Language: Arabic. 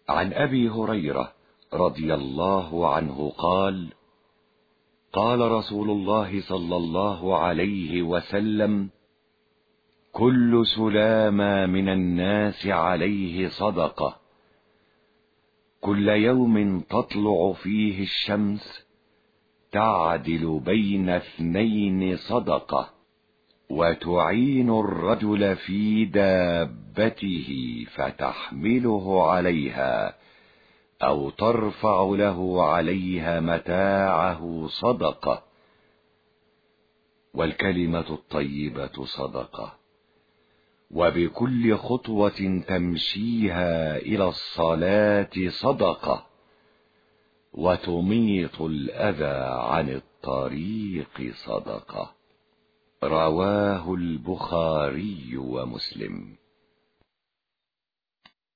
عن أبي هريرة رضي الله عنه قال: قال رسول الله صلى الله عليه وسلم: كل سلامة من الناس عليه صدقة، كل يوم تطلع فيه الشمس تعدل بين اثنين صدقة، وتعين الرجل في دابته فتحمله عليها أو ترفع له عليها متاعه صدقة، والكلمة الطيبة صدقة، وبكل خطوة تمشيها إلى الصلاة صدقة، وتميط الأذى عن الطريق صدقة. رواه البخاري ومسلم.